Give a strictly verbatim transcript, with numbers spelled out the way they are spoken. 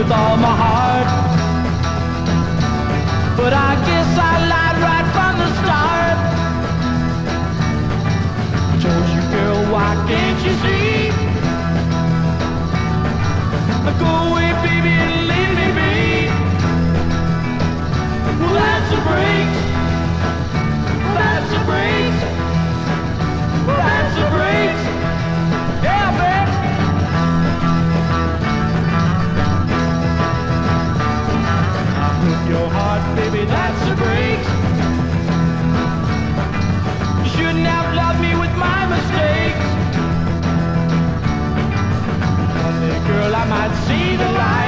with all my heart. But I guess I lied right from the start. I told you, girl, why can't you see? Go away, baby, and leave me be. Well, that's a break. That's a break. That's a break. Yeah, man. I broke your heart, baby, that's a break. You shouldn't have loved me with my mistakes. Girl, I might see the light.